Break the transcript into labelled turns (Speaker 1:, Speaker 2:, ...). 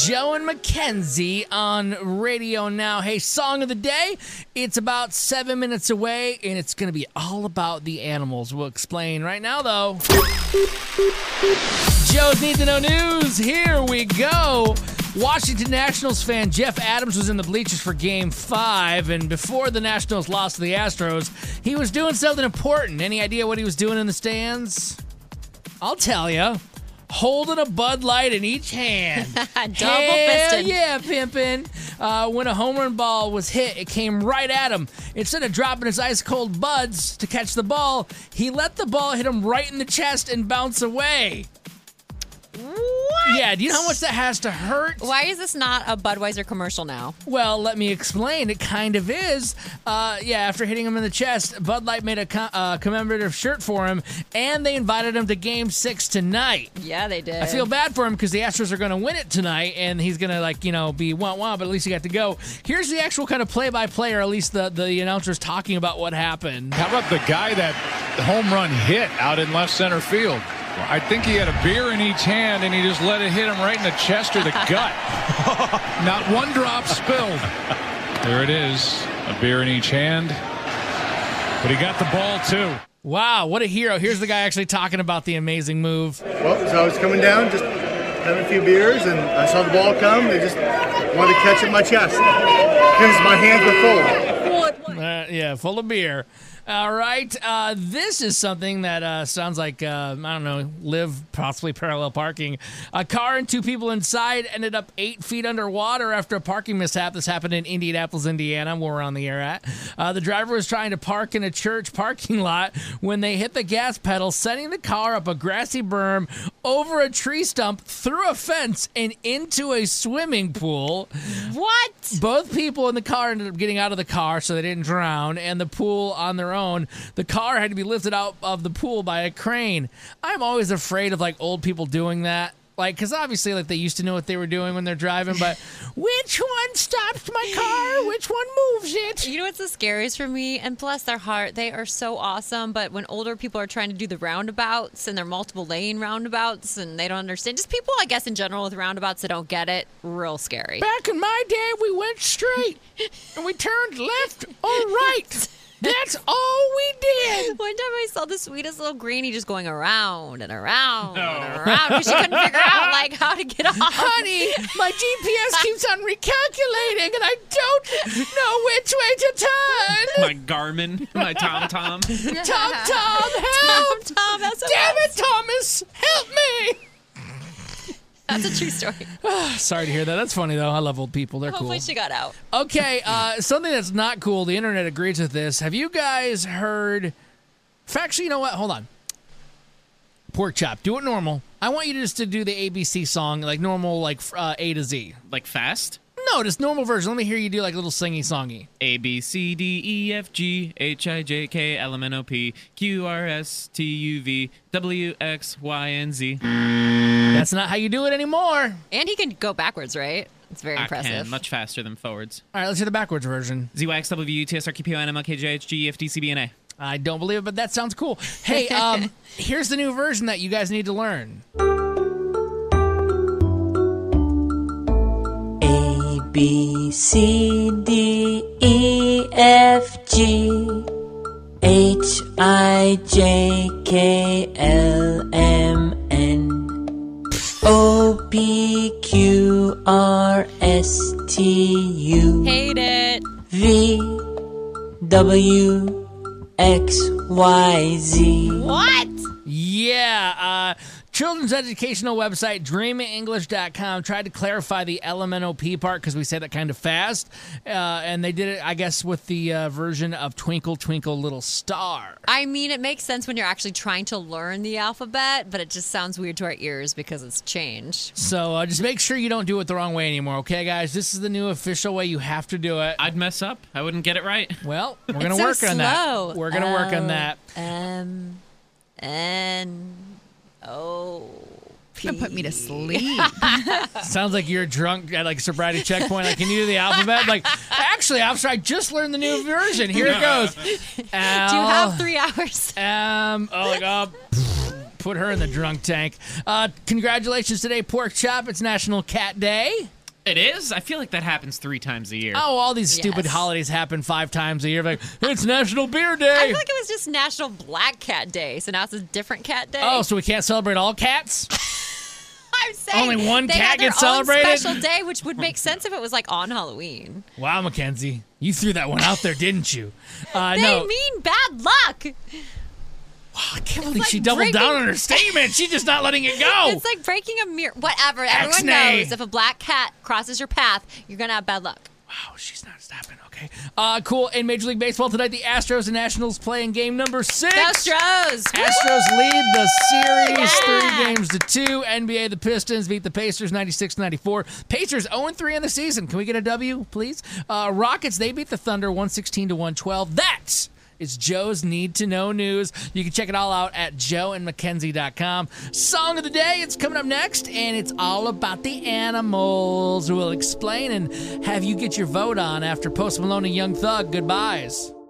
Speaker 1: Joe and Mackenzie on Radio Now. Hey, song of the day. It's about 7 minutes away, and it's going to be all about the animals. We'll explain right now, though. Joe's Need to Know News. Here we go. Washington Nationals fan Jeff Adams was in the bleachers for Game 5, and before the Nationals lost to the Astros, he was doing something important. Any idea what he was doing in the stands? I'll tell you. Holding a Bud Light in each hand.
Speaker 2: Double-fisted.
Speaker 1: Yeah, pimpin'. When a home run ball was hit, it came right at him. Instead of dropping his ice-cold buds to catch the ball, he let the ball hit him right in the chest and bounce away.
Speaker 2: What?
Speaker 1: Yeah, do you know how much that has to hurt?
Speaker 2: Why is this not a Budweiser commercial now?
Speaker 1: Well, let me explain. It kind of is. After hitting him in the chest, Bud Light made a commemorative shirt for him, and they invited him to Game 6 tonight.
Speaker 2: Yeah, they did.
Speaker 1: I feel bad for him because the Astros are going to win it tonight, and he's going to, be wah-wah, but at least he got to go. Here's the actual kind of play-by-play, or at least the announcers talking about what happened.
Speaker 3: How about the guy that home run hit out in left center field? I think he had a beer in each hand, and he just let it hit him right in the chest or the gut. Not one drop spilled. There it is, a beer in each hand. But he got the ball, too.
Speaker 1: Wow, what a hero. Here's the guy actually talking about the amazing move.
Speaker 4: Well, so I was coming down, just having a few beers, and I saw the ball come. They just wanted to catch it in my chest because my hands were full.
Speaker 1: Full of beer. All right. This is something that sounds like, live possibly parallel parking. A car and two people inside ended up 8 feet underwater after a parking mishap. This happened in Indianapolis, Indiana, where we're on the air at. The driver was trying to park in a church parking lot when they hit the gas pedal, sending the car up a grassy berm, over a tree stump, through a fence, and into a swimming pool.
Speaker 2: What?
Speaker 1: Both people in the car ended up getting out of the car so they didn't drown, and the pool on their own. The car had to be lifted out of the pool by a crane. I'm always afraid of old people doing that. Because obviously, they used to know what they were doing when they're driving, but which one stops my car? Which one moves it?
Speaker 2: You know what's the scariest for me? And bless their heart, they are so awesome, but when older people are trying to do the roundabouts, and they're multiple lane roundabouts, and they don't understand, just people, I guess, in general with roundabouts that don't get it, real scary.
Speaker 1: Back in my day, we went straight, and we turned left or right. That's all we did.
Speaker 2: One time I saw the sweetest little granny just going around and around and around because she couldn't figure out how to get off.
Speaker 1: Honey, my GPS keeps on recalculating and I don't know which way to turn.
Speaker 5: My Garmin, my TomTom.
Speaker 1: Tom, help!
Speaker 2: Tom,
Speaker 1: damn it, Thomas, help me!
Speaker 2: That's a true story.
Speaker 1: Sorry to hear that. That's funny, though. I love old people. They're
Speaker 2: Hopefully
Speaker 1: cool.
Speaker 2: she got out.
Speaker 1: Okay, something that's not cool. The internet agrees with this. Have you guys heard... Actually, you know what? Hold on. Pork chop. Do it normal. I want you just to do the ABC song, normal, A to Z.
Speaker 5: Like fast?
Speaker 1: No, just normal version. Let me hear you do little singy-songy.
Speaker 5: A, B, C, D, E, F, G, H, I, J, K, L, M, N, O, P, Q, R, S, T, U, V, W, X, Y, and Z.
Speaker 1: That's not how you do it anymore.
Speaker 2: And he can go backwards, right? It's very impressive.
Speaker 5: I can, much faster than forwards.
Speaker 1: All right, let's hear the backwards version.
Speaker 5: Z, Y, X, W, U, T, S, R, Q, P, O, N, M, L, K, J, H, G, E, F, D, C, B, N, A.
Speaker 1: I don't believe it, but that sounds cool. Hey, here's the new version that you guys need to learn.
Speaker 6: B, C, D, E, F, G, H, I, J, K, L, M, N, O, P, Q, R, S, T, U,
Speaker 2: Hate it.
Speaker 6: V, W, X, Y, Z.
Speaker 2: What?
Speaker 1: Yeah, children's educational website, dreamenglish.com, tried to clarify the LMNOP part because we say that kind of fast. And they did it, I guess, with the version of Twinkle, Twinkle, Little Star.
Speaker 2: I mean, it makes sense when you're actually trying to learn the alphabet, but it just sounds weird to our ears because it's changed.
Speaker 1: So just make sure you don't do it the wrong way anymore, okay, guys? This is the new official way. You have to do it.
Speaker 5: I'd mess up. I wouldn't get it right.
Speaker 1: Well, we're going to work on that. We're going to work on that.
Speaker 2: N-O-P.
Speaker 7: Gonna put me to sleep.
Speaker 1: Sounds like you're drunk at sobriety checkpoint. Can you do the alphabet? Actually, officer, I just learned the new version. Here it goes.
Speaker 2: Do you have 3 hours?
Speaker 1: Put her in the drunk tank. Congratulations today, Pork Chop. It's National Cat Day.
Speaker 5: It is? I feel like that happens 3 times a year.
Speaker 1: Oh, all these stupid holidays happen 5 times a year. Like, it's National Beer Day.
Speaker 2: I feel like it was just National Black Cat Day, so now it's a different cat day.
Speaker 1: Oh, so we can't celebrate all cats?
Speaker 2: I'm saying
Speaker 1: only one
Speaker 2: they
Speaker 1: cat
Speaker 2: had their
Speaker 1: gets celebrated?
Speaker 2: own special day, which would make sense if it was like on Halloween.
Speaker 1: Wow, Mackenzie. You threw that one out there, didn't you?
Speaker 2: They
Speaker 1: No.
Speaker 2: mean bad luck.
Speaker 1: I can't believe
Speaker 2: like
Speaker 1: she doubled down
Speaker 2: breaking-
Speaker 1: on her statement. She's just not letting it go.
Speaker 2: It's like breaking a mirror. Whatever. Everyone
Speaker 1: X-nay.
Speaker 2: knows if a black cat crosses your path, you're going to have bad luck.
Speaker 1: Wow, she's not stopping. Okay. Cool. In Major League Baseball tonight, the Astros and Nationals playing game number 6.
Speaker 2: Astros.
Speaker 1: Astros lead the series
Speaker 2: Yeah.
Speaker 1: 3-2. NBA, the Pistons beat the Pacers 96-94. Pacers 0-3 in the season. Can we get a W, please? Rockets, they beat the Thunder 116-112. That's It's Joe's Need to Know News. You can check it all out at joeandmackenzie.com. Song of the day, it's coming up next, and it's all about the animals. We'll explain and have you get your vote on after Post Malone and Young Thug. Goodbyes.